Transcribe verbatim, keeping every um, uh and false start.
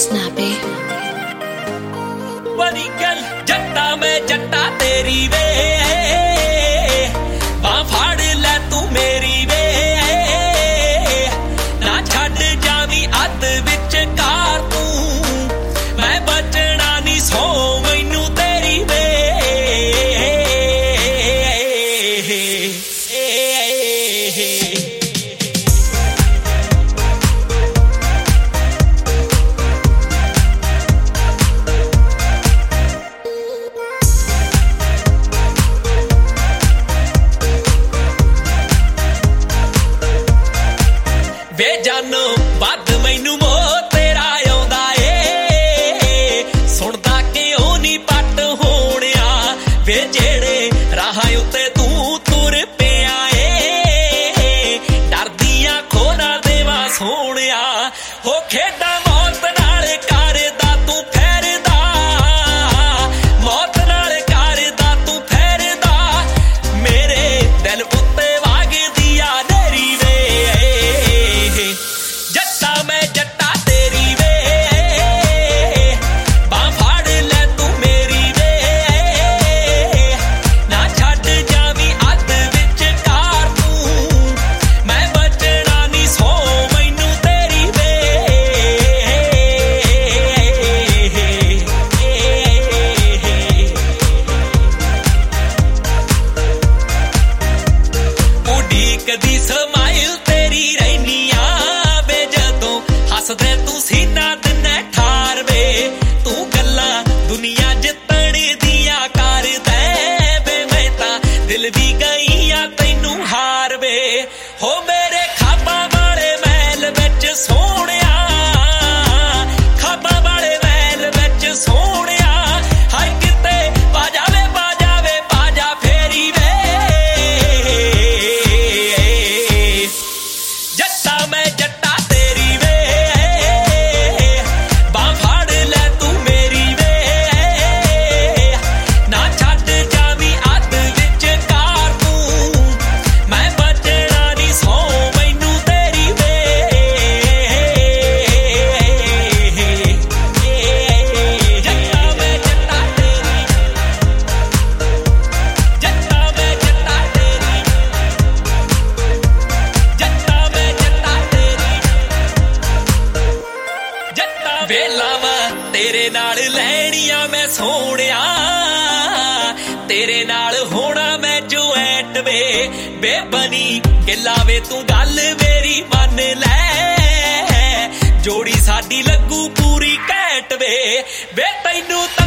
snappy. बड़ी गल जट्टा मैं जट्टा तेरी वे बां फाड़ ले तू मेरी वे ना छड्ड जावी अध विच कार तू मैं बचना नहीं सो मैनू तेरी वे वे जानो बद मैनू मोह तेरा आउंदा ए सुनदा क्यों नहीं पट होणिया वे जेड़े राह उत्ते तू तुर पिया ए डरदियां खोना देवा सोहणिया हो खेडा मौत नाल करदा तू फेरदा मौत नाल करदा तू फेरदा मेरे दिल उत्ते वागदी आ नेरी वे जट्टा मैं जट्टा तेरी वे बां फाड़ ले तू मेरी वे ना छड्ड जावी अध विच कार तू मैं बचना नहीं सो मैनू तेरी वे उडीकदी समाइल तेरी रहनिया वे जदों हसदे तू सीना दिने ठार वे तू गल्लां दुनिया जितण दियां करदे वे मैं तां दिल दी गईयां तैनू हार वे हो मेरे खाबां वाले महल विच सोहणिया खाबां वाले महल विच सोहणिया हाय किते पा जावे पा जावे पा जा फेरी वे जट्टा मैं जट्टा तेरी वे बां फाड़ ले तू मेरी वे ना छड्ड जावी अध विच कार तू मैं बचना नहीं सो मैनू तेरी वे जट्टा मैं जट्टा तेरी जट्टा मैं जट्टा तेरी जट्टा मैं जट्टा तेरी जट्टा वेलावा तेरे नाल लैणियां मैं सोहणिया तेरे नाल होना मैं जो ऐट वे बेबनी गिला वे तू गल मेरी मन ले जोड़ी साडी लगू पूरी घैंट वे वे तैनू